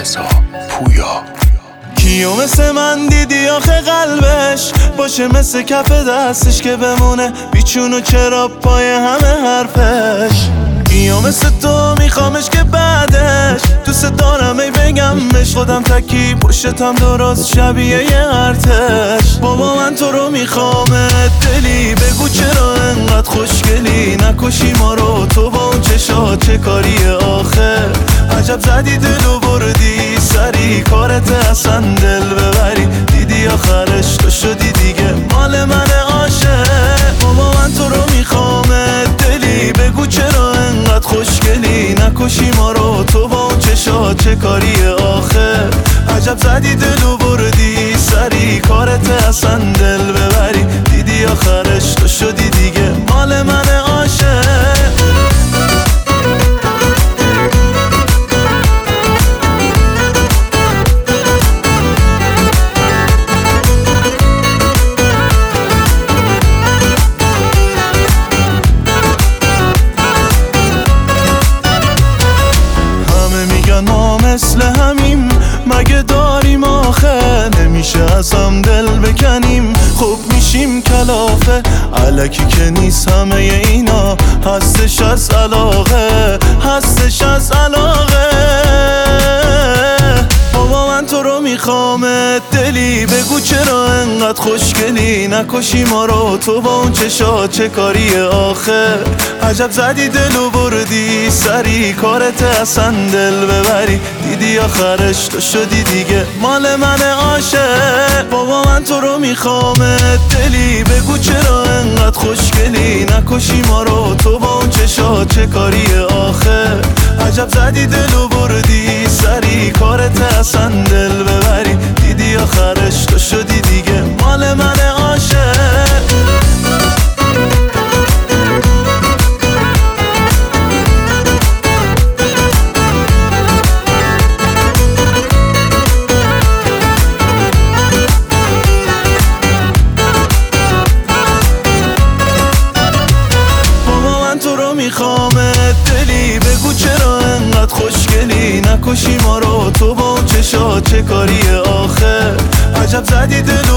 رضا پویا. کیو مثل من دیدی آخه قلبش باشه مثل کف دستش که بمونه بیچون و چرا پای همه حرفش. کیو مثل تو میخوامش که بعدش دوست دارم ای بگمش خودم تکی پشتم درست شبیه یه ارتش. بابا من تو رو میخوامت دلی بگو چرا انقدر خوشگلی نکشی ما رو تو با اون چشات چه کاریه آخه عجب زدی دلو بردی سری کارت اصلا دل ببری دیدی آخرش تو شدی دیگه مال من عاشق. بابا من تو رو میخوامت دلی بگو چرا انقدر خوشگلی نکشی ما رو تو با اون چشات چه کاریه آخه عجب زدی دلو بردی سری کارت اصلا دل ببری دیدی آخرش تو شدی دیگه مال من عاشق. ما مثل همیم مگه داریم آخه نمیشه از هم دل بکنیم خوب میشیم کلافه الکی که نیست همه اینا هستش از علاقه هستش از علاقه. بابا من تو رو میخوامت دلی بگو چرا انقدر خوشگلی نکشی ما رو تو با اون چشات چه کاریه آخه عجب زدی دلو بردی سری کارت اصلا دل ببری دیدی آخرش تو شدی دیگه مال من عاشق. بابا من تو رو میخوامت دلی بگو چرا انقدر خوشگلی نکشی ما رو تو با اون چشات چه کاریه آخه عجب زدی دلو بردی سری کارت اصلا دل ببری دیدی آخرش تو شدی دیگه مال من عاشق. میخوامت دلی بگو چرا انقدر خوشگلی نکشی ما رو تو با اون چشات چه کاریه آخه عجب زدی دل